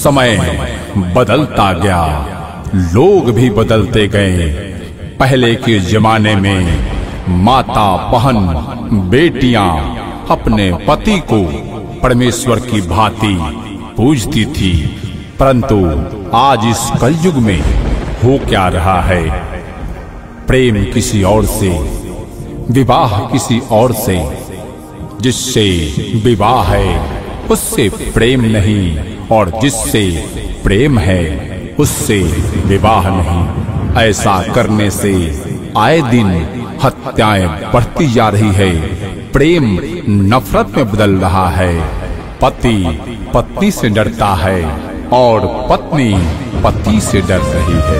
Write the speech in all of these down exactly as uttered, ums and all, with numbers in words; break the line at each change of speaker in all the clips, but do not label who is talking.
समय बदलता गया, लोग भी बदलते गए। पहले के जमाने में माता, बहन, बेटियां अपने पति को परमेश्वर की भांति पूजती थी, परंतु आज इस कलयुग में हो क्या रहा है? प्रेम किसी और से, विवाह किसी और से। जिससे विवाह है उससे प्रेम नहीं, और जिससे प्रेम है उससे विवाह नहीं। ऐसा करने से आए दिन हत्याएं बढ़ती जा रही है, प्रेम नफरत में बदल रहा है। पति पत्नी से डरता है और पत्नी पति से डर रही है।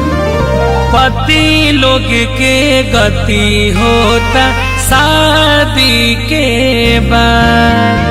पति लोग के गति होता शादी के बाद,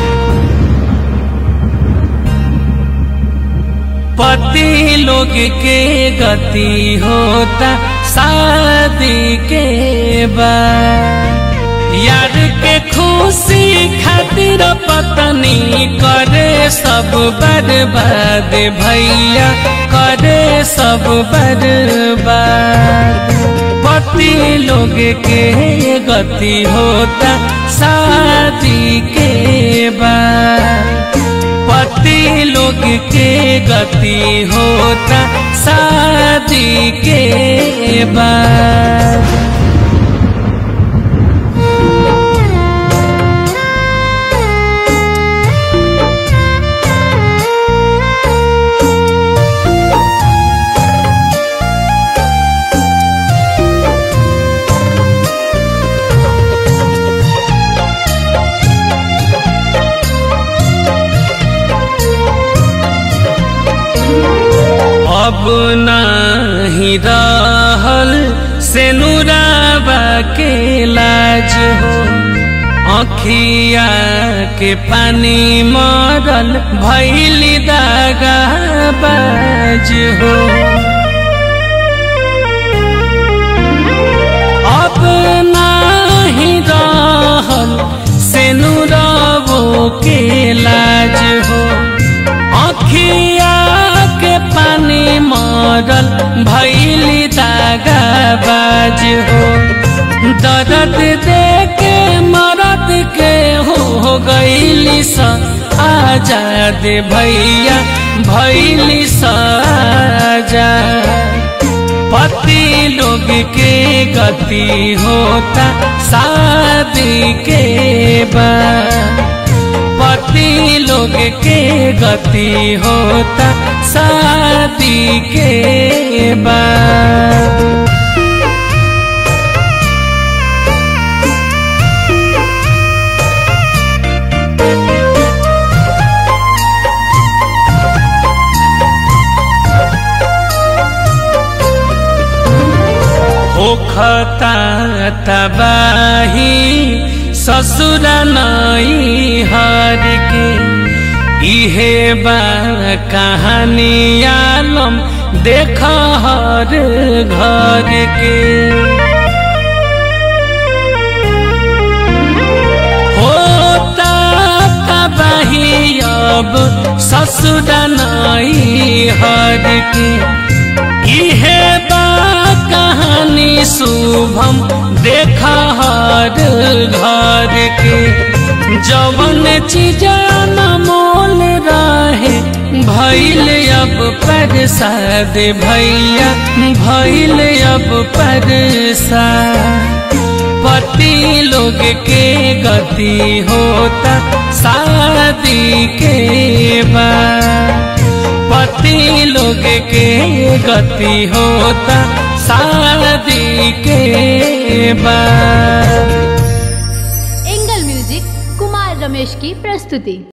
पति लोग के गति होता शादी के बाद। यार के खुशी खातिर पत्नी करे सब बर्बाद, भैया करे सब बर्बाद। पति लोग के गति होता शादी के बाद, पति लोग के गति होता शादी के बाद। अब नाही रहल से नुराबा के लाज हो, अखिया के पानी मरल भइली दागा बाज हो। अब नाही रहल से नुराबो के लाज हो, अखिया के पानी मरल भइली दागा बाज हो। दर्द देके मरद के हो गइली स आजाद, भैया भइली स आजाद। पति लोग के गति होता शादी के बाद, पति लोग के गति होता शादी के बाद। होखता तबाही ससुर नई हर के, इहे बा कहानी आलम देख हर घर के। होता तबाही अब ससुर नई हर के, इहे बा कहानी शुभम देखा हर घर के। जवन चीज अनमोल रहे भइल अब परसाद, भैया भइल अब परसाद। पति लोग के गति होता शादी के बाद, पति लोग के गति होता शादी के बाद।
एंगल म्यूजिक कुमार रमेश की प्रस्तुति।